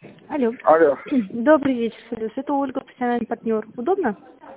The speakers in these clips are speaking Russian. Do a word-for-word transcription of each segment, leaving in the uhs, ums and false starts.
Алло. Алло. Добрый вечер, Солюс. Это Ольга, профессиональный партнер. Удобно?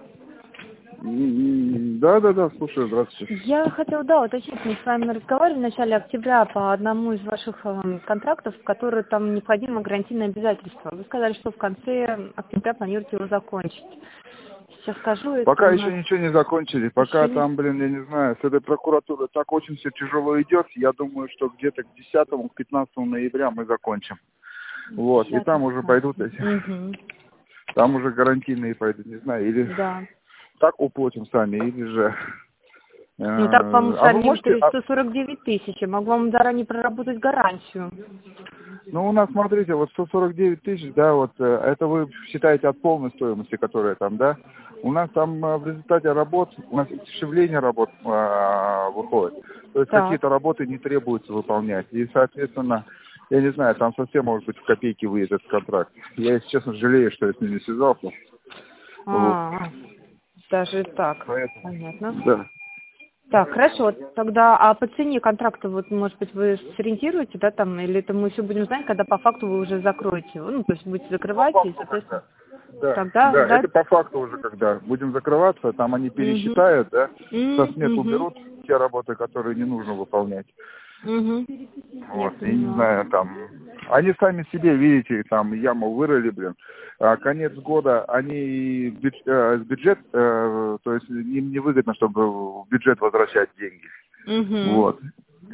Да, да, да, слушаю, здравствуйте. Я хотела, да, уточнить, мы с вами разговаривали в начале октября по одному из ваших э, контрактов, в который там необходимо гарантийное обязательство. Вы сказали, что в конце октября планируете его закончить. Сейчас скажу, это Пока у еще нас... ничего не закончили, пока Еще не- там, блин, я не знаю, с этой прокуратурой так очень все тяжело идет, я думаю, что где-то к десятому, к пятнадцатому ноября мы закончим. Вот, и там уже пойдут эти, Угу. там уже гарантийные пойдут, не знаю, или Да. так уплатим сами, или же... э, Ну так вам а вы сами можете... а- сто сорок девять тысяч. Я могу вам заранее проработать гарантию. Ну, у нас, смотрите, вот сто сорок девять тысяч, да, вот э, это вы считаете от полной стоимости, которая там, да? У нас там э, в результате работ, у нас дешевление работ э, выходит. То есть Так. какие-то работы не требуется выполнять. И, соответственно, я не знаю, там совсем, может быть, в копейки выйдет этот контракт. Я, если честно, жалею, что я с ним не связался. Вот. А, даже так. Поэтому, Понятно. да. Так, хорошо. Тогда, а по цене контракта, вот, может быть, вы сориентируете, да, там, или это мы все будем знать, когда по факту вы уже закроете его? Ну, то есть будете По закрывать, и, факту соответственно, когда? Да, тогда, да, да? это по факту уже когда будем закрываться, там они Угу. пересчитают, да, со смет Угу. уберут те работы, которые не нужно выполнять. Угу. Я Вот, я не поняла. знаю, там, они сами себе, видите, там яму вырыли, блин. А конец года они бюдж- э, бюджет, э, то есть им невыгодно, чтобы в бюджет возвращать деньги. Угу. Вот.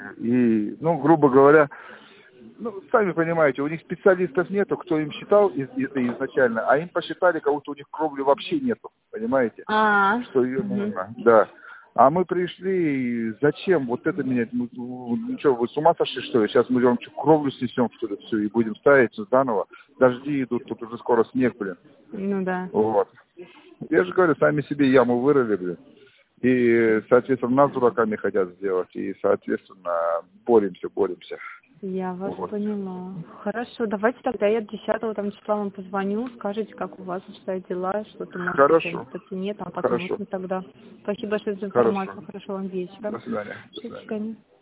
И, ну, грубо говоря, ну, сами понимаете, у них специалистов нету, кто им считал из- из- изначально, а им посчитали, как будто у них кровли вообще нету, понимаете, А. что ее Угу. нужно, да. А мы пришли, и зачем вот это менять? Ну, ну что, вы с ума сошли, что ли? Сейчас мы вам что, кровлю снесем, что ли, все, и будем ставить заново. Дожди идут, тут уже скоро снег, блин. Ну да. Вот. Я же говорю, сами себе яму вырыли, блин. И, соответственно, нас дураками хотят сделать. И, соответственно, боремся, боремся. Я вас Вот. поняла. Хорошо, давайте тогда я десятого там числа вам позвоню, скажите, как у вас обстоят дела, что-то, может быть, Хорошо. по цене, там Хорошо. посмотрим тогда. Спасибо большое за Хорошо. информацию, хорошего вам вечера. До свидания. До До свидания. свидания.